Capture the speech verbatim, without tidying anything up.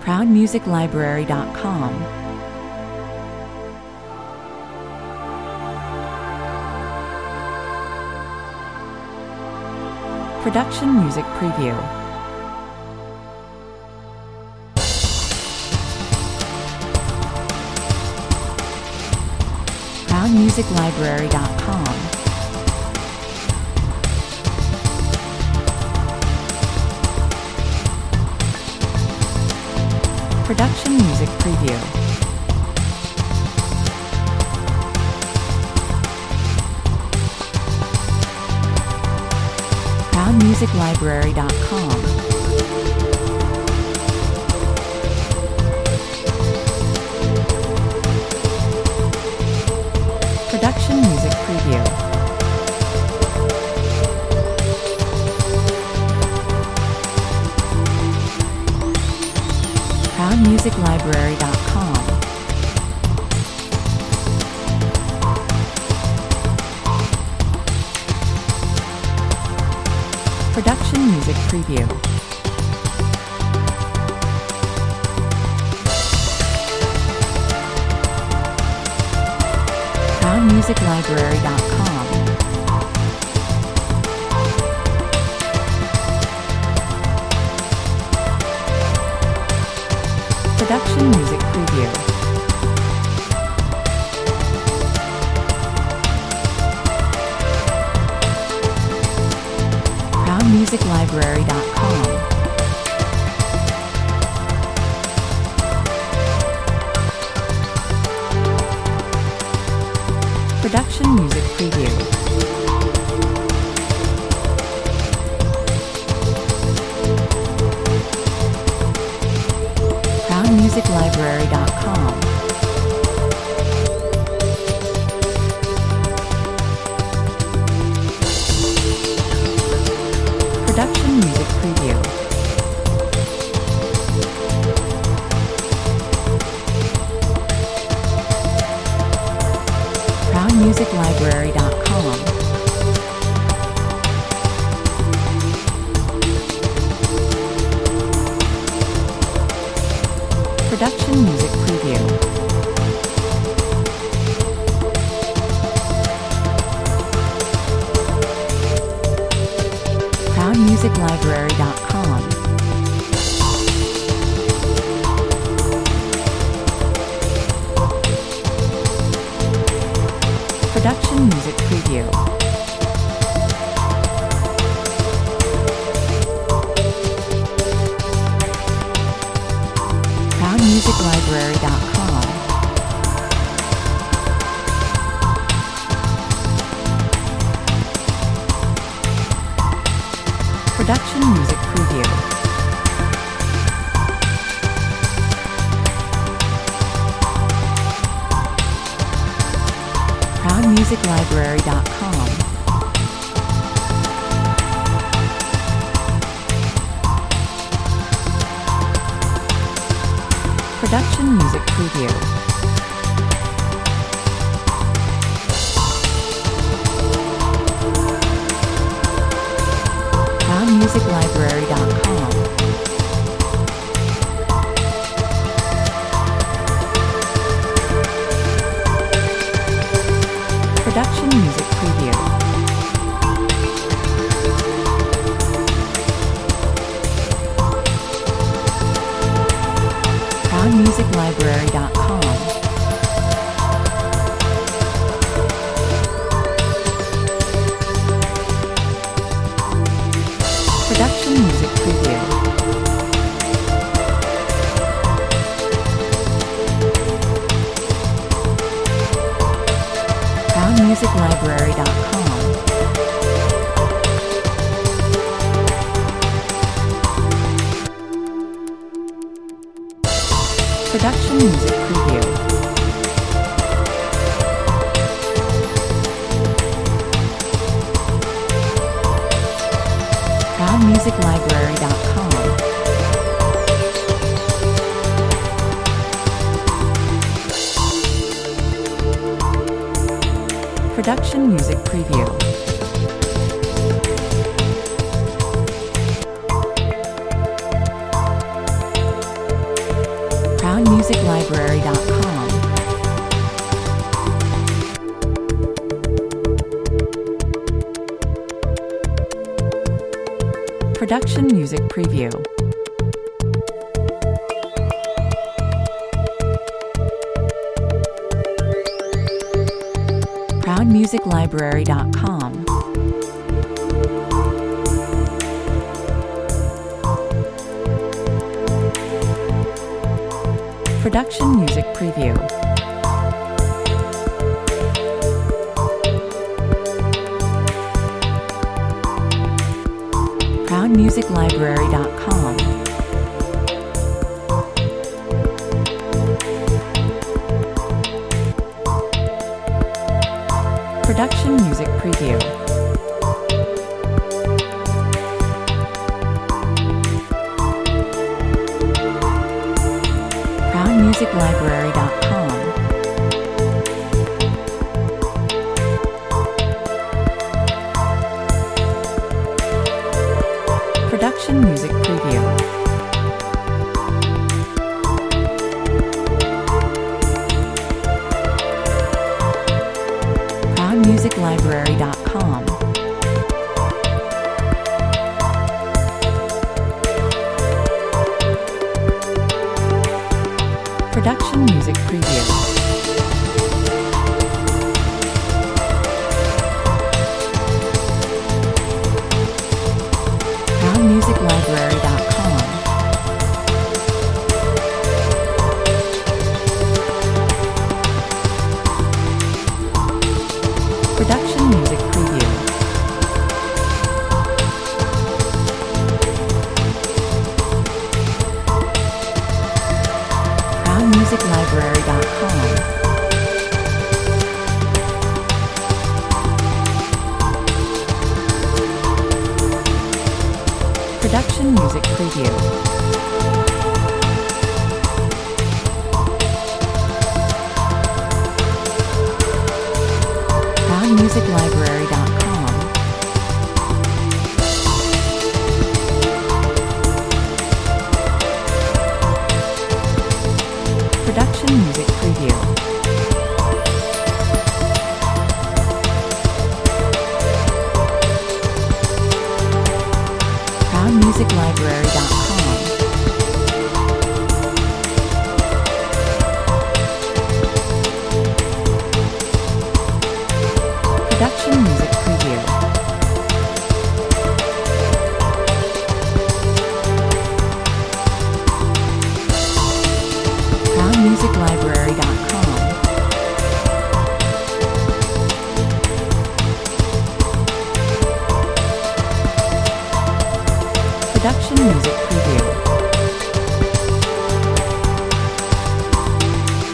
proud music library dot com. Production Music Preview. proud music library dot com. Production Music Preview. proud music library dot com. Production Music Preview. proud music library dot com. Production Music Preview. proud music library dot com. Production Music Preview. proud music library dot com. Production Music Preview. proud music library dot com. Production Music Preview. proud music library dot com. Production Music Preview. proud music library dot com. Production Music Preview. proud music library dot com. Production Music Preview. proud music library dot com. Production Music Preview. proud music library dot com. Production Music Preview. proud music library dot com. Production Music Preview. proud music library dot com. Production Music Preview. proud music library dot com. Production Music Preview. Production Music Preview. proud music library dot com. Production Music Preview. proud music library dot com. Production Music Preview. proud music library dot com. Production Music Preview. proud music library dot com. Production Music Preview. proud music library dot com. Production Music Preview. proud music library dot com. Production Music Preview. proud music library dot com. Production Music Preview. proud music library dot com. Production Music Preview. proud music library dot com. Production Music